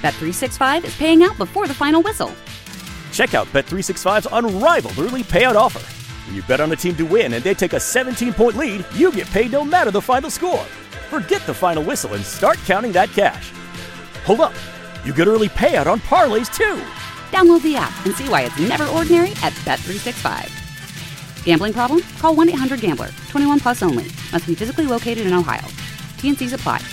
Bet365 is paying out before the final whistle. Check out Bet365's unrivaled early payout offer. When you bet on a team to win and they take a 17-point lead, you get paid no matter the final score. Forget the final whistle and start counting that cash. Hold up. You get early payout on parlays, too. Download the app and see why it's never ordinary at Bet365. Gambling problem? Call 1-800-GAMBLER. 21 plus only. Must be physically located in Ohio. T&Cs apply.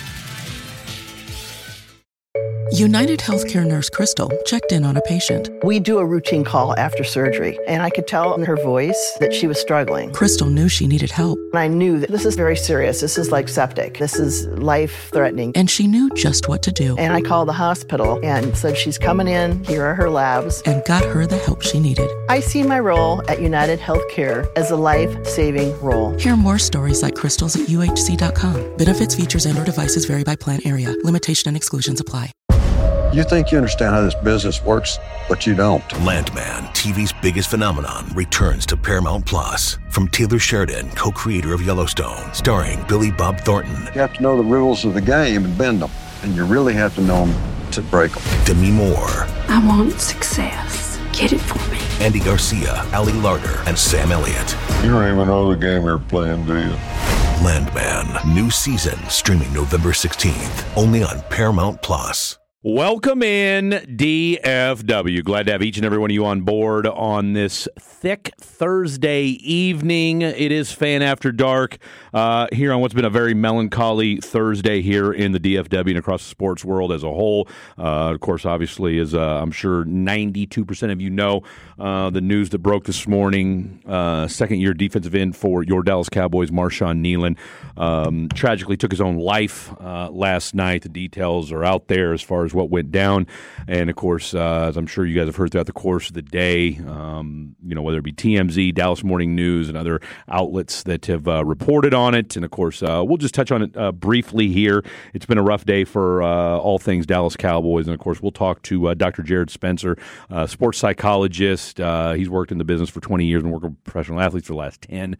United Healthcare nurse Crystal checked in on a patient. We do a routine call after surgery, and I could tell in her voice that she was struggling. Crystal knew she needed help. And I knew that this is very serious. This is like septic. This is life-threatening. And she knew just what to do. And I called the hospital and said, she's coming in. Here are her labs. And got her the help she needed. I see my role at United Healthcare as a life-saving role. Hear more stories like Crystal's at UHC.com. Benefits, features, and/or devices vary by plan area. Limitation and exclusions apply. You think you understand how this business works, but you don't. Landman, TV's biggest phenomenon, returns to Paramount Plus. From Taylor Sheridan, co-creator of Yellowstone, starring Billy Bob Thornton. You have to know the rules of the game and bend them. And you really have to know them to break them. Demi Moore. I want success. Get it for me. Andy Garcia, Ali Larter, and Sam Elliott. You don't even know the game you're playing, do you? Landman, new season, streaming November 16th, only on Paramount Plus. Welcome in, DFW. Glad to have each and every one of you on board on this thick Thursday evening. It is Fan After Dark here on what's been a very melancholy Thursday here in the DFW and across the sports world as a whole. Of course, obviously, as I'm sure 92% of you know, the news that broke this morning, second-year defensive end for your Dallas Cowboys, Marshawn Kneeland, tragically took his own life last night. The details are out there as far as what went down. And, of course, as I'm sure you guys have heard throughout the course of the day, whether it be TMZ, Dallas Morning News, and other outlets that have reported on it. And, of course, we'll just touch on it briefly here. It's been a rough day for all things Dallas Cowboys. And, of course, we'll talk to Dr. Jared Spencer, sports psychologist. He's worked in the business for 20 years and worked with professional athletes for the last 10.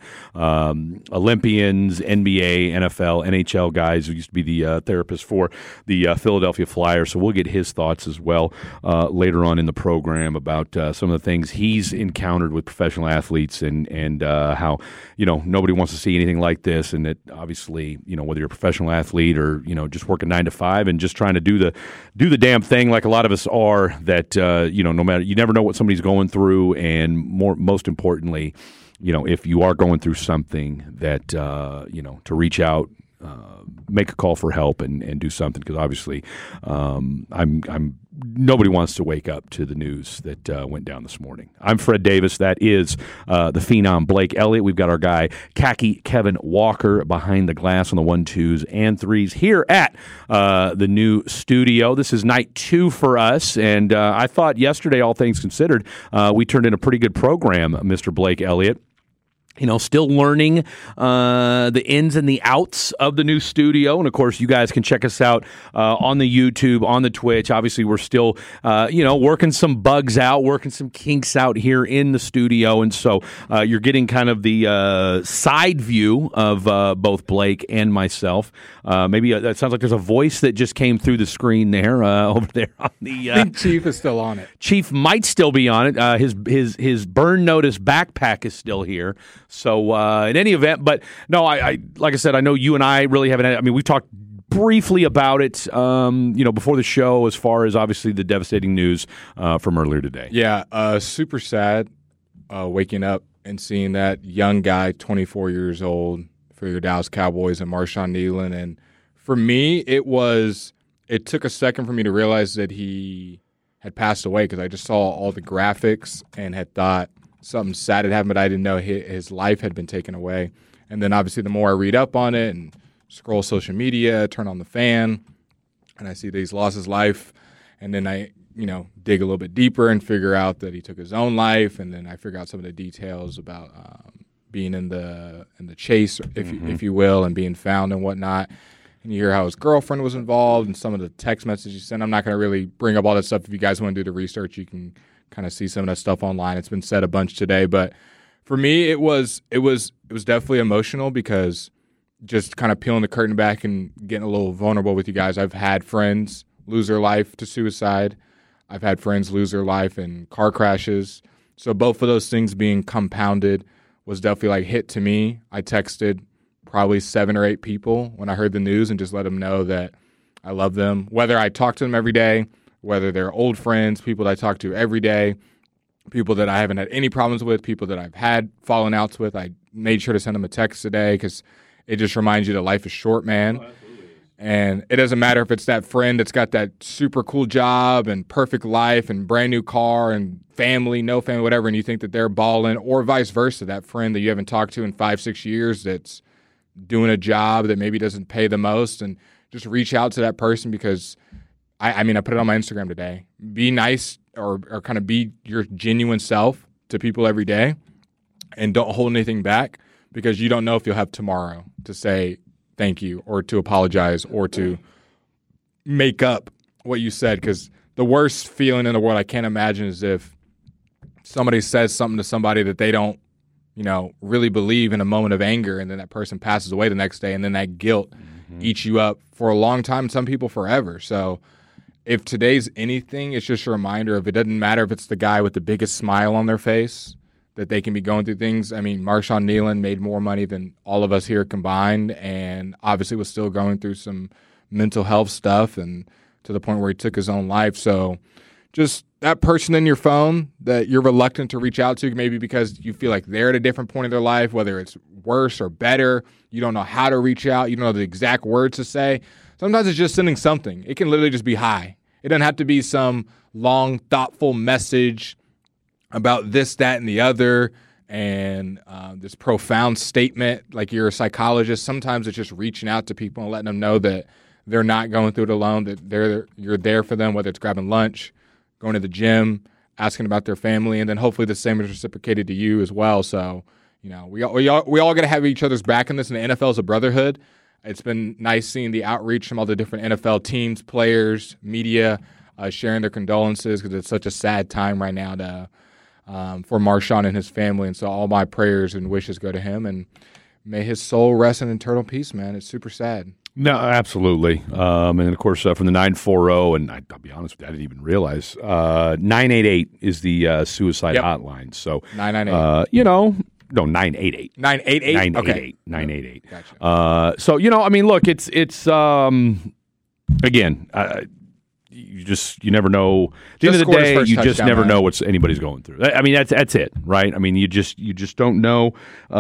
Olympians, NBA, NFL, NHL guys who used to be the therapist for the Philadelphia Flyers. So we'll get his thoughts as well later on in the program about some of the things he's encountered with professional athletes and how, nobody wants to see anything like this. And that obviously, whether you're a professional athlete or, just working 9 to 5 and just trying to do the damn thing like a lot of us are, that, no matter, you never know what somebody's going through. And most importantly, if you are going through something that, to reach out, make a call for help and do something, because obviously nobody wants to wake up to the news that went down this morning. I'm Fred Davis. That is the phenom Blake Elliott. We've got our guy Khaki Kevin Walker behind the glass on the 1, 2s, and 3s here at the new studio. This is night 2 for us, and I thought yesterday, all things considered, we turned in a pretty good program, Mr. Blake Elliott. Still learning the ins and the outs of the new studio. And, of course, you guys can check us out on the YouTube, on the Twitch. Obviously, we're still, working some bugs out, working some kinks out here in the studio. And so you're getting kind of the side view of both Blake and myself. Maybe that sounds like there's a voice that just came through the screen there over there on the. I think Chief is still on it. Chief might still be on it. His burn notice backpack is still here. So in any event, but no, I like I said, I know you and I really haven't. We've talked briefly about it, before the show, as far as obviously the devastating news from earlier today. Yeah, super sad waking up and seeing that young guy, 24 years old, for your Dallas Cowboys, and Marshawn Kneeland. And for me, it took a second for me to realize that he had passed away, because I just saw all the graphics and had thought something sad had happened, but I didn't know his life had been taken away. And then obviously the more I read up on it and scroll social media, turn on the fan, and I see that he's lost his life, and then I dig a little bit deeper and figure out that he took his own life, and then I figure out some of the details about being in the chase, if you will, and being found and whatnot. And you hear how his girlfriend was involved and some of the text messages he sent. I'm not going to really bring up all that stuff. If you guys want to do the research, you can kind of see some of that stuff online. It's been said a bunch today, but for me, it was definitely emotional, because just kind of peeling the curtain back and getting a little vulnerable with you guys. I've had friends lose their life to suicide. I've had friends lose their life in car crashes. So both of those things being compounded was definitely like hit to me. I texted probably 7 or 8 people when I heard the news and just let them know that I love them. Whether I talk to them every day, whether they're old friends, people that I talk to every day, people that I haven't had any problems with, people that I've had fallen outs with, I made sure to send them a text today because it just reminds you that life is short, man. And it doesn't matter if it's that friend that's got that super cool job and perfect life and brand new car and family, no family, whatever, and you think that they're balling, or vice versa, that friend that you haven't talked to in 5-6 years that's doing a job that maybe doesn't pay the most, and just reach out to that person because, I put it on my Instagram today. Be nice or kind of be your genuine self to people every day and don't hold anything back because you don't know if you'll have tomorrow to say thank you or to apologize or to make up what you said, because the worst feeling in the world I can't imagine is if somebody says something to somebody that they don't, really believe in a moment of anger, and then that person passes away the next day, and then that guilt eats you up for a long time, some people forever. So if today's anything, it's just a reminder of it doesn't matter if it's the guy with the biggest smile on their face, that they can be going through things. I mean, Marshawn Nealon made more money than all of us here combined, and obviously was still going through some mental health stuff, and to the point where he took his own life. So just that person in your phone that you're reluctant to reach out to, maybe because you feel like they're at a different point in their life, whether it's worse or better, you don't know how to reach out, you don't know the exact words to say. Sometimes it's just sending something. It can literally just be hi. It doesn't have to be some long, thoughtful message about this, that, and the other, and this profound statement like you're a psychologist. Sometimes it's just reaching out to people and letting them know that they're not going through it alone, that you're there for them, whether it's grabbing lunch, going to the gym, asking about their family, and then hopefully the same is reciprocated to you as well. So, we all got to have each other's back in this, and the NFL is a brotherhood. It's been nice seeing the outreach from all the different NFL teams, players, media, sharing their condolences, because it's such a sad time right now for Marshawn and his family. And so all my prayers and wishes go to him, and may his soul rest in eternal peace, man. It's super sad. No, absolutely. And of course, from the 940, and I'll be honest with you, I didn't even realize 988 is the suicide hotline. So 998. No, 988. 988? 988. Okay. 988. Gotcha. So, look, it's again, you never know. At the end of the day, you just never know what anybody's going through. I mean, that's it, right? I mean, you just don't know.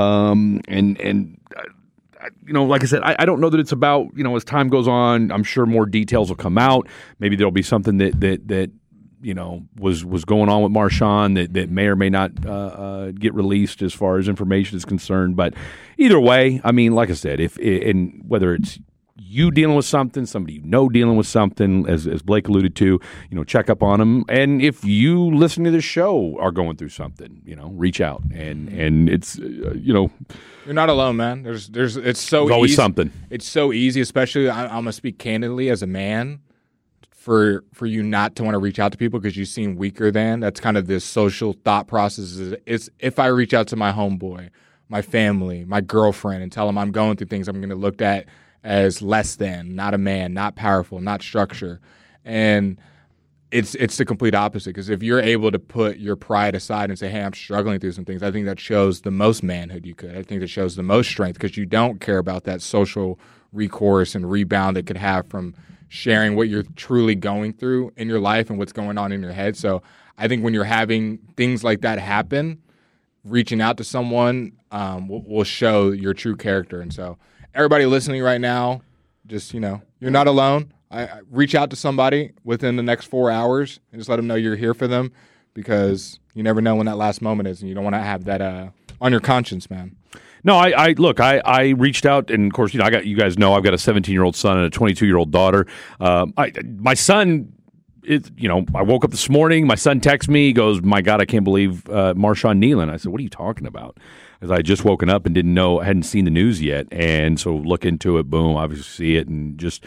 Like I said, I don't know that it's about, as time goes on, I'm sure more details will come out. Maybe there'll be something that was going on with Marshawn that may or may not get released as far as information is concerned. But either way, I mean, like I said, and whether it's you dealing with something, somebody dealing with something, as Blake alluded to, check up on them. And if you listen to this show are going through something, reach out. And it's, you're not alone, man. There's always something. It's so easy, especially I'm going to speak candidly as a man, for you not to want to reach out to people because you seem weaker than. That's kind of this social thought process. It's if I reach out to my homeboy, my family, my girlfriend, and tell them I'm going through things, I'm going to look at as less than, not a man, not powerful, not structure. And it's the complete opposite, because if you're able to put your pride aside and say, hey, I'm struggling through some things, I think that shows the most manhood you could. I think that shows the most strength, because you don't care about that social recourse and rebound it could have from sharing what you're truly going through in your life and what's going on in your head. So I think when you're having things like that happen, reaching out to someone will show your true character. And so everybody listening right now, just, you're not alone. I reach out to somebody within the next 4 hours and just let them know you're here for them, because you never know when that last moment is, and you don't want to have that on your conscience, man. No, I reached out, and of course, you guys know I've got a 17-year-old son and a 22-year-old daughter. My son, I woke up this morning, my son texts me, he goes, my God, I can't believe Marshawn Nealon. I said, what are you talking about? As I had just woken up and hadn't seen the news yet, and so look into it, boom, obviously see it, and just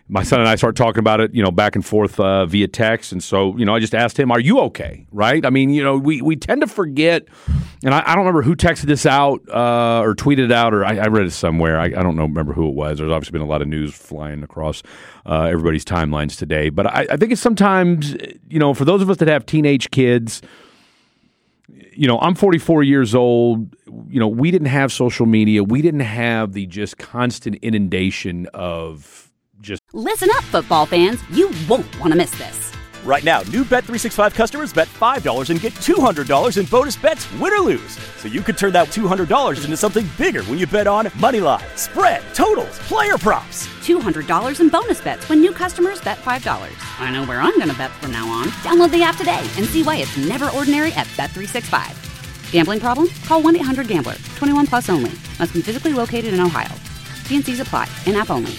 my son and I start talking about it, back and forth via text. And so, I just asked him, are you okay? Right? I mean, we tend to forget, and I don't remember who texted this out or tweeted it out, or I read it somewhere. I don't remember who it was. There's obviously been a lot of news flying across everybody's timelines today. But I think it's sometimes, for those of us that have teenage kids, I'm 44 years old. We didn't have social media. We didn't have the just constant inundation of just... Listen up, football fans. You won't want to miss this. Right now, new Bet365 customers bet $5 and get $200 in bonus bets, win or lose. So you could turn that $200 into something bigger when you bet on Moneyline, spread, totals, player props. $200 in bonus bets when new customers bet $5. I know where I'm going to bet from now on. Download the app today and see why it's never ordinary at Bet365. Gambling problem? Call 1-800-GAMBLER. 21 plus only. Must be physically located in Ohio. T&Cs apply. In-app only.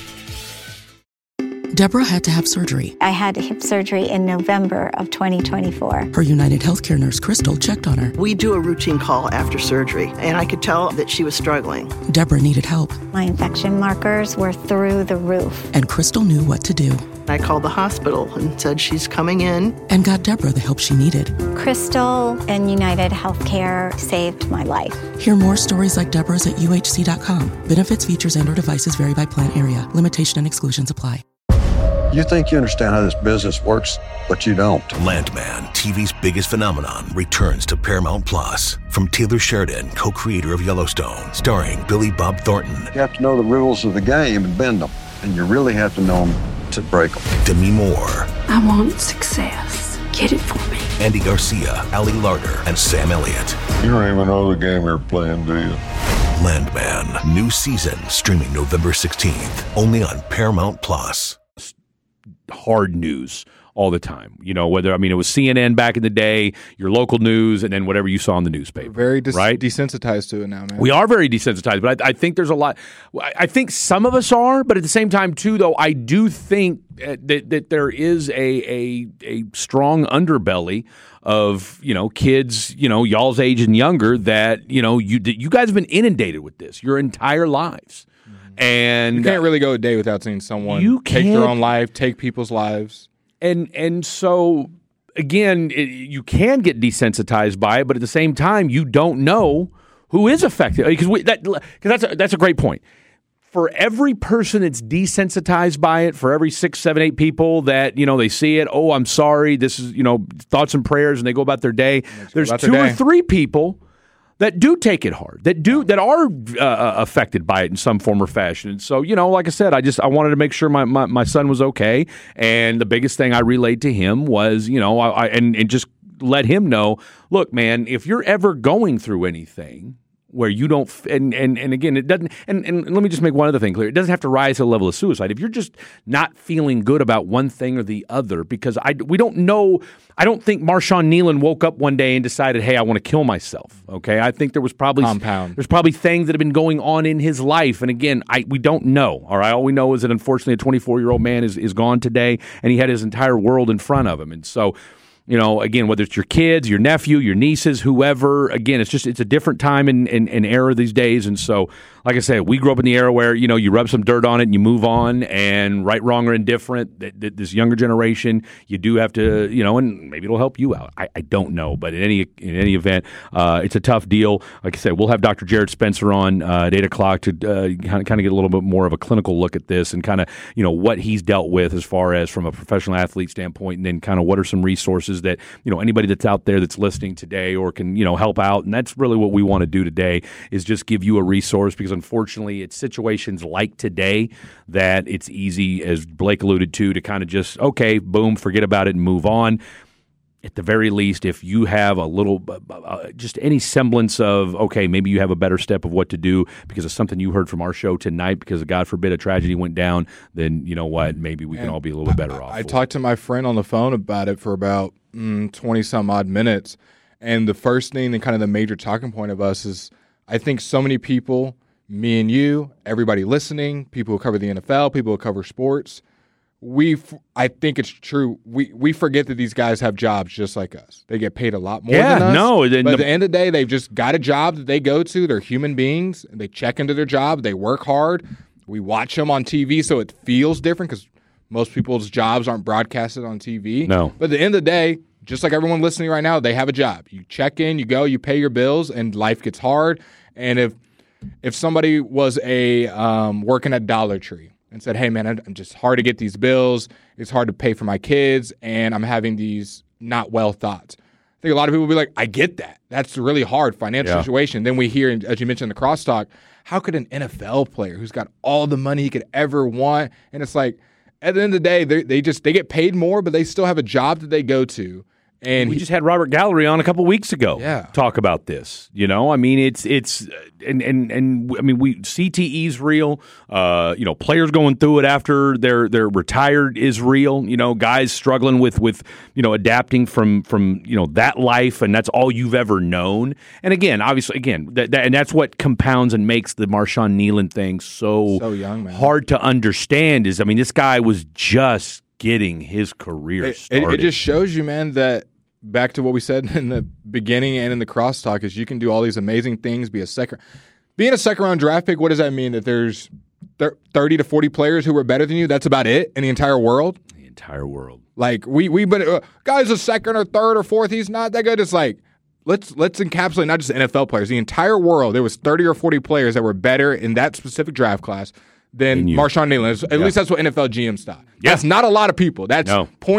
Deborah had to have surgery. I had hip surgery in November of 2024. Her United Healthcare nurse, Crystal, checked on her. We do a routine call after surgery, and I could tell that she was struggling. Deborah needed help. My infection markers were through the roof. And Crystal knew what to do. I called the hospital and said she's coming in. And got Deborah the help she needed. Crystal and United Healthcare saved my life. Hear more stories like Deborah's at UHC.com. Benefits, features, and/or devices vary by plan area. Limitation and exclusions apply. You think you understand how this business works, but you don't. Landman, TV's biggest phenomenon, returns to Paramount Plus. From Taylor Sheridan, co-creator of Yellowstone, starring Billy Bob Thornton. You have to know the rules of the game and bend them. And you really have to know them to break them. Demi Moore. I want success. Get it for me. Andy Garcia, Ali Larter, and Sam Elliott. You don't even know the game you're playing, do you? Landman, new season, streaming November 16th, only on Paramount Plus. Hard news all the time, whether, it was CNN back in the day, your local news, and then whatever you saw in the newspaper. Very right? desensitized to it now, man. We are very desensitized, but I think there's a lot. I think some of us are, but at the same time, too, though, I do think that there is a strong underbelly of, kids, y'all's age and younger that, you guys have been inundated with this your entire lives. And you can't really go a day without seeing someone take their own life, take people's lives. And so, again, you can get desensitized by it, but at the same time, you don't know who is affected. Because that's a great point. For every person that's desensitized by it, for every 6, 7, 8 people that, they see it, oh, I'm sorry, this is, thoughts and prayers, and they go about their day, there's 2 or 3 people that do take it hard, that are affected by it in some form or fashion. And so, like I said, I wanted to make sure my son was okay. And the biggest thing I relayed to him was, and just let him know, look, man, if you're ever going through anything where you don't, and again, it doesn't, and let me just make one other thing clear. It doesn't have to rise to the level of suicide. If you're just not feeling good about one thing or the other, because we don't know, I don't think Marshawn Nealon woke up one day and decided, hey, I want to kill myself. Okay. I think there was probably, there's probably things that have been going on in his life. And again, we don't know. All right. All we know is that unfortunately a 24-year-old man is gone today, and he had his entire world in front of him. And so, again, whether it's your kids, your nephew, your nieces, whoever, again, it's a different time and era these days. And so, like I said, we grew up in the era where, you rub some dirt on it and you move on, and right, wrong, or indifferent, this younger generation, you do have to, and maybe it'll help you out. I don't know. But in any event, it's a tough deal. Like I said, we'll have Dr. Jared Spencer on at 8 o'clock to kind of get a little bit more of a clinical look at this and kind of, what he's dealt with as far as from a professional athlete standpoint, and then kind of what are some resources that, anybody that's out there that's listening today or can, help out. And that's really what we want to do today, is just give you a resource, because unfortunately it's situations like today that it's easy, as Blake alluded to kind of just, okay, boom, forget about it and move on. At the very least, if you have a little, just any semblance of, okay, maybe you have a better step of what to do because of something you heard from our show tonight, because God forbid a tragedy went down, then you know what, maybe we can all be a little bit better off. I talked to my friend on the phone about it for about 20-some-odd minutes, and the first thing and kind of the major talking point of us is, I think so many people, me and you, everybody listening, people who cover the NFL, people who cover sports, I think it's true. We forget that these guys have jobs just like us. They get paid a lot more than us. But at the end of the day, they've just got a job that they go to. They're human beings. They check into their job. They work hard. We watch them on TV, so it feels different because Most people's jobs aren't broadcasted on TV. No. But at the end of the day, just like everyone listening right now, they have a job. You check in, you go, you pay your bills, and life gets hard. And if somebody was working at Dollar Tree and said, hey, man, I'm just hard to get these bills, it's hard to pay for my kids, and I'm having these not well thoughts. I think a lot of people will be like, I get that. That's a really hard financial situation. Then we hear, as you mentioned in the crosstalk, how could an NFL player who's got all the money he could ever want, and it's like, at the end of the day, they get paid more, but they still have a job that they go to. And we just had Robert Gallery on a couple weeks ago. Talk about this. You know, I mean, it's I mean, CTE's real. You know, players going through it after they're retired is real. You know, guys struggling with you know, adapting from you know, that life, and that's all you've ever known. And again, obviously, and that's what compounds and makes the Marshawn Kneeland thing so young, man. Hard to understand. Is, I mean, this guy was just getting his career started. It just shows you, man, that back to what we said in the beginning and in the crosstalk is you can do all these amazing things, being a second round draft pick. What does that mean? That there's 30 to 40 players who were better than you? That's about it in the entire world? The entire world. Like, but guys a second or third or fourth, he's not that good. It's like, let's encapsulate not just NFL players, the entire world. There was 30 or 40 players that were better in that specific draft class than Marshawn Kneeland. At least that's what NFL GMs thought. Yeah. That's not a lot of people. That's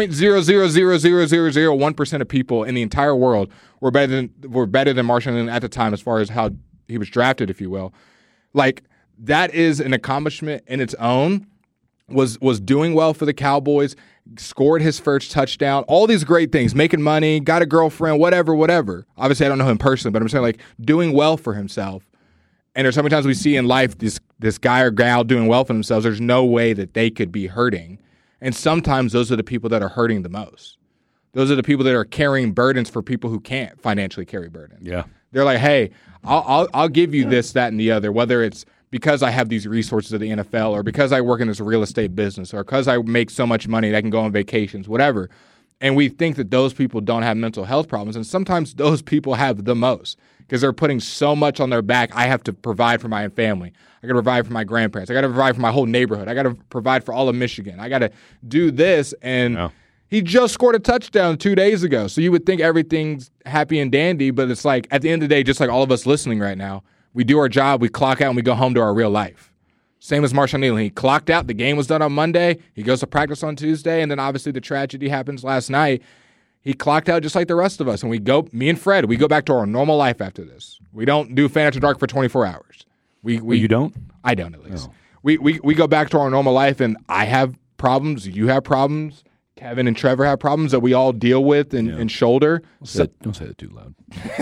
0.0000001% of people in the entire world were better than Marshawn Kneeland at the time as far as how he was drafted, if you will. Like, that is an accomplishment in its own. Was doing well for the Cowboys, scored his first touchdown, all these great things, making money, got a girlfriend, whatever. Obviously, I don't know him personally, but I'm saying, like, doing well for himself. And there's so many times we see in life this guy or gal doing well for themselves. There's no way that they could be hurting. And sometimes those are the people that are hurting the most. Those are the people that are carrying burdens for people who can't financially carry burdens. Yeah. They're like, hey, I'll give you this, that, and the other, whether it's because I have these resources at the NFL or because I work in this real estate business or because I make so much money that I can go on vacations, whatever. And we think that those people don't have mental health problems. And sometimes those people have the most because they're putting so much on their back. I have to provide for my family. I got to provide for my grandparents. I got to provide for my whole neighborhood. I got to provide for all of Michigan. I got to do this. And he just scored a touchdown 2 days ago. So you would think everything's happy and dandy, but it's like at the end of the day, just like all of us listening right now, we do our job, we clock out, and we go home to our real life. Same as Marshawn Kneeland. He clocked out. The game was done on Monday. He goes to practice on Tuesday, and then obviously the tragedy happens last night. He clocked out just like the rest of us, and me and Fred, we go back to our normal life after this. We don't do Fan After Dark for 24 hours. You don't? I don't, at least. No. We go back to our normal life, and I have problems. You have problems. Kevin and Trevor have problems that we all deal with and shoulder. Don't say that too loud.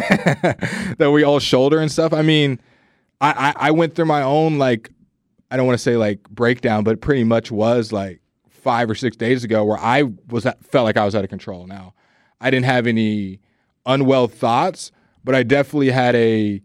That we all shoulder and stuff. I mean, I went through my own, like, I don't want to say like breakdown, but pretty much was like 5 or 6 days ago where felt like I was out of control. Now, I didn't have any unwell thoughts, but I definitely had a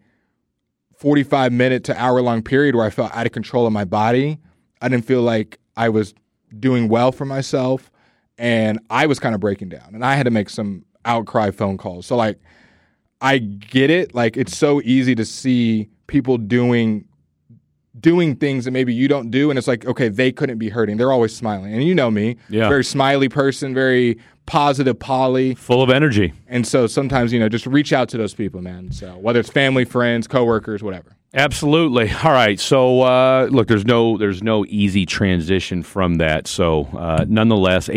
45-minute to hour-long period where I felt out of control of my body. I didn't feel like I was doing well for myself, and I was kind of breaking down. And I had to make some outcry phone calls. So, like, I get it. Like, it's so easy to see people doing things that maybe you don't do, and it's like, okay, they couldn't be hurting. They're always smiling. And you know me. Yeah. Very smiley person, very positive Polly. Full of energy. And so sometimes, just reach out to those people, man. So whether it's family, friends, coworkers, whatever. Absolutely. All right. So, look, there's no easy transition from that. So, nonetheless,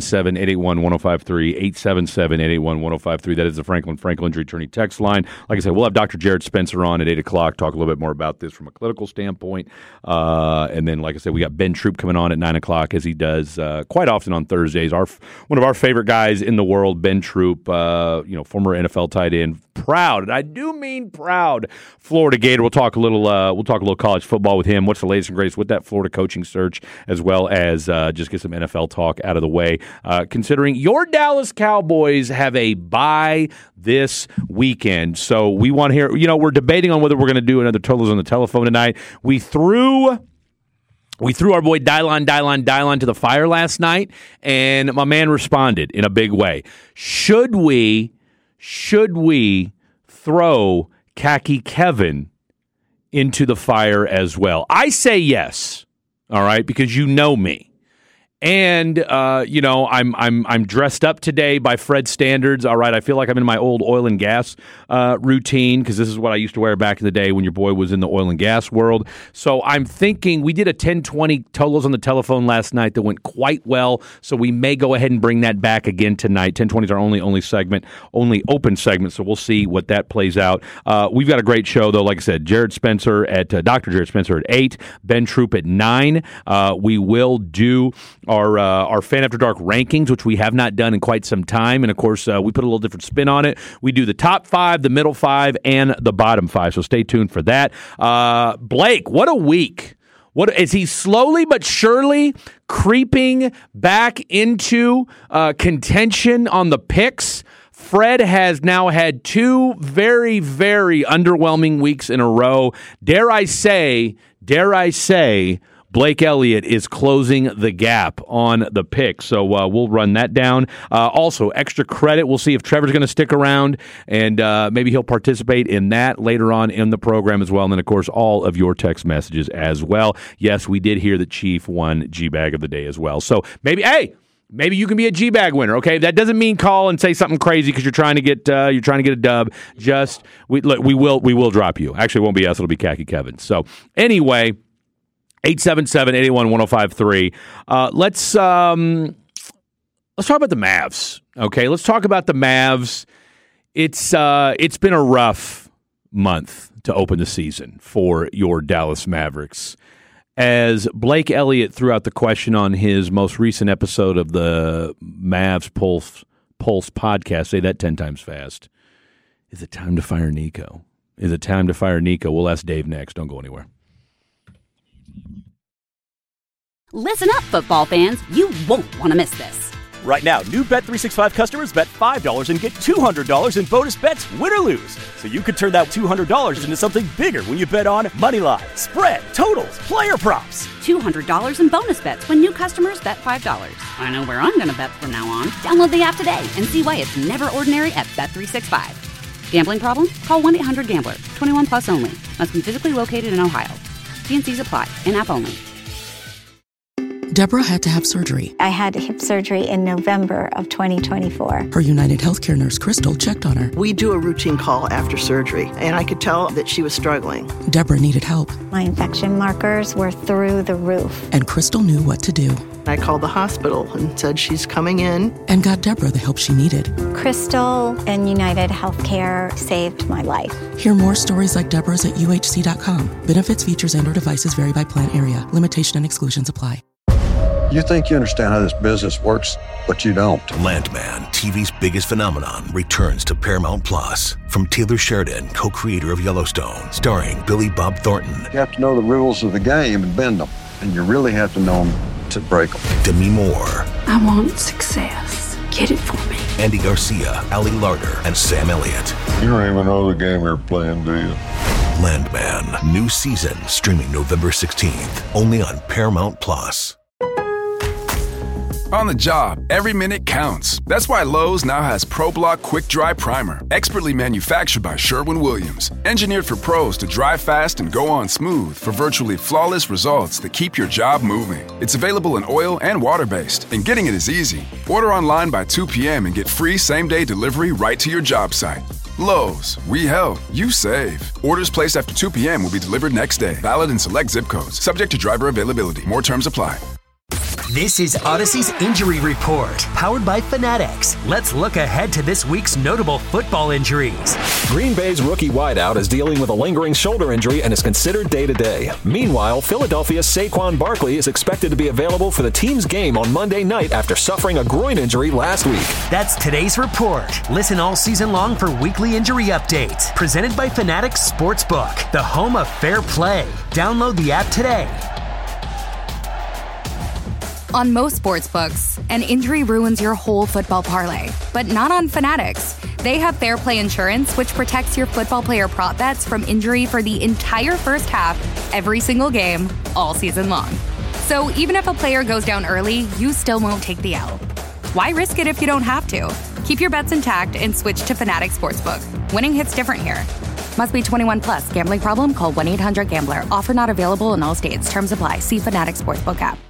877-881-1053, 877-881-1053. That is the Franklin Injury Attorney text line. Like I said, we'll have Dr. Jared Spencer on at 8 o'clock, talk a little bit more about this from a clinical standpoint. And then, like I said, we got Ben Troop coming on at 9 o'clock, as he does quite often on Thursdays. One of our favorite guys in the world, Ben Troop, former NFL tight end, proud, and I do mean proud, Florida Gator. We'll talk a little college football with him. What's the latest and greatest with that Florida coaching search, as well as just get some NFL talk out of the way. Considering your Dallas Cowboys have a bye this weekend, so we want to hear. We're debating on whether we're going to do another Totals on the Telephone tonight. We threw our boy Dylon to the fire last night, and my man responded in a big way. Should we throw Khaki Kevin into the fire as well? I say yes, all right, because you know me. And I'm dressed up today by Fred standards. All right, I feel like I'm in my old oil and gas routine because this is what I used to wear back in the day when your boy was in the oil and gas world. So I'm thinking we did a 10-20 Tolos on the telephone last night that went quite well. So we may go ahead and bring that back again tonight. 10-20 is our only open segment. So we'll see what that plays out. We've got a great show though. Like I said, Jared Spencer at Dr. Jared Spencer at 8, Ben Troop at 9. We will do our Fan After Dark rankings, which we have not done in quite some time. And, of course, we put a little different spin on it. We do the top 5, the middle 5, and the bottom 5. So stay tuned for that. Blake, what a week. What is he slowly but surely creeping back into contention on the picks? Fred has now had 2 very, very underwhelming weeks in a row. Dare I say, Blake Elliott is closing the gap on the pick, so we'll run that down. Also, extra credit. We'll see if Trevor's going to stick around, and maybe he'll participate in that later on in the program as well. And then, of course, all of your text messages as well. Yes, we did hear that Chief won G-Bag of the day as well. So maybe you can be a G-Bag winner, okay? That doesn't mean call and say something crazy because you're trying to get a dub. Just we will drop you. Actually, it won't be us. It'll be Khaki Kevin. So anyway. 877-881-1053. Let's talk about the Mavs. Okay, let's talk about the Mavs. It's been a rough month to open the season for your Dallas Mavericks. As Blake Elliott threw out the question on his most recent episode of the Mavs Pulse podcast, say that 10 times fast. Is it time to fire Nico? We'll ask Dave next. Don't go anywhere. Listen up, football fans. You won't want to miss this. Right now, new Bet365 customers bet $5 and get $200 in bonus bets, win or lose. So you could turn that $200 into something bigger when you bet on Moneyline, spread, totals, player props. $200 in bonus bets when new customers bet $5. I know where I'm going to bet from now on. Download the app today and see why it's never ordinary at Bet365. Gambling problem? Call 1-800-GAMBLER. 21 plus only. Must be physically located in Ohio. T&Cs apply. In-app only. Deborah had to have surgery. I had hip surgery in November of 2024. Her United Healthcare nurse, Crystal, checked on her. We do a routine call after surgery, and I could tell that she was struggling. Deborah needed help. My infection markers were through the roof. And Crystal knew what to do. I called the hospital and said she's coming in. And got Deborah the help she needed. Crystal and United Healthcare saved my life. Hear more stories like Deborah's at UHC.com. Benefits, features, and/or devices vary by plan area. Limitation and exclusions apply. You think you understand how this business works, but you don't. Landman, TV's biggest phenomenon, returns to Paramount Plus. From Taylor Sheridan, co-creator of Yellowstone, starring Billy Bob Thornton. You have to know the rules of the game and bend them. And you really have to know them to break them. Demi Moore. I want success. Get it for me. Andy Garcia, Ali Larter, and Sam Elliott. You don't even know the game you're playing, do you? Landman, new season, streaming November 16th, only on Paramount Plus. On the job, every minute counts. That's why Lowe's now has ProBlock Quick Dry Primer, expertly manufactured by Sherwin-Williams. Engineered for pros to dry fast and go on smooth for virtually flawless results that keep your job moving. It's available in oil and water-based, and getting it is easy. Order online by 2 p.m. and get free same-day delivery right to your job site. Lowe's, we help, you save. Orders placed after 2 p.m. will be delivered next day. Valid in select zip codes. Subject to driver availability. More terms apply. This is Odyssey's Injury Report, powered by Fanatics. Let's look ahead to this week's notable football injuries. Green Bay's rookie wideout is dealing with a lingering shoulder injury and is considered day-to-day. Meanwhile, Philadelphia's Saquon Barkley is expected to be available for the team's game on Monday night after suffering a groin injury last week. That's today's report. Listen all season long for weekly injury updates. Presented by Fanatics Sportsbook, the home of fair play. Download the app today. On most sportsbooks, an injury ruins your whole football parlay, but not on Fanatics. They have Fair Play Insurance, which protects your football player prop bets from injury for the entire first half, every single game, all season long. So even if a player goes down early, you still won't take the L. Why risk it if you don't have to? Keep your bets intact and switch to Fanatics Sportsbook. Winning hits different here. Must be 21 plus. Gambling problem? Call 1-800-GAMBLER. Offer not available in all states. Terms apply. See Fanatics Sportsbook app.